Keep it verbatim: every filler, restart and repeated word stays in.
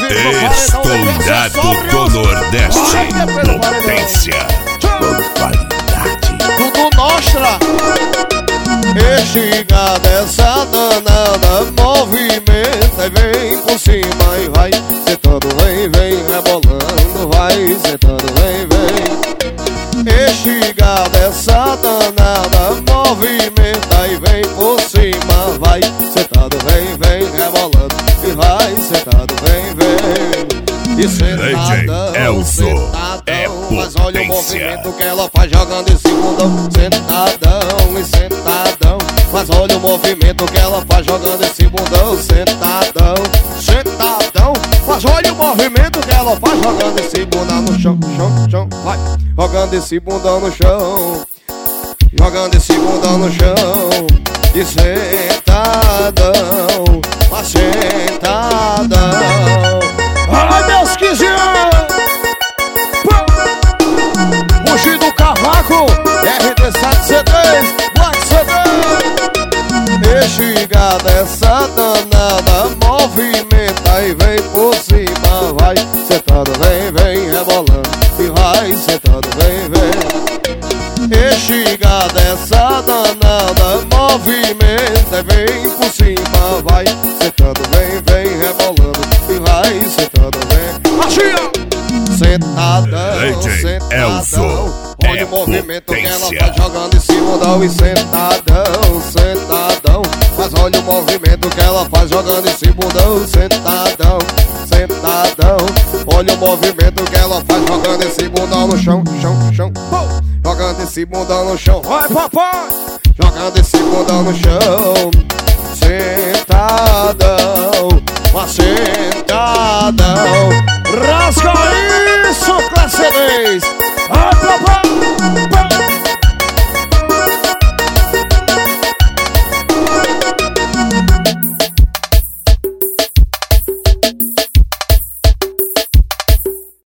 Estourado do Nordeste. Potência com qualidade. Tudo mostra. Estiga dessa danada, movimenta e vem por cima e vai sentando, vem, vem, rebolando, vai sentando, vem, vem. Estiga dessa danada, movimenta e vem por cima, vai sentando, vem, vem, rebolando e vai sentando, vem, vem. E sentadão, sentadão, é mas olha o movimento que ela faz jogando esse bundão. Sentadão e sentadão, mas olha o movimento que ela faz jogando esse bundão. Sentadão, sentadão, mas olha o movimento que ela faz jogando esse bundão no chão, chão, chão, vai. Jogando esse bundão no chão, jogando esse bundão no chão. E sentadão, mas sentadão. Ai, meus quinze anos! Bugi do Cavaco, R D sete C três, Black C três. Estiga dessa danada, movimenta e vem por cima, vai sentando, vem, vem, rebolando e vai sentando, vem, vem. Estiga dessa danada, movimenta e vem por cima, vai sentando, vem, vem, rebolando e vai sentando, vem. Achia! Sentadão, sentadão, olha o movimento que ela tá jogando em cima do e sentadão, sentadão, mas olha o movimento que ela faz jogando em cima do sentadão, sentadão, olha o movimento que ela faz jogando esse bundão no chão, chão, chão, jogando esse bundão no chão, vai papai, jogando esse bundão no chão, sentadão, mas sentadão, rasga isso, classe dez.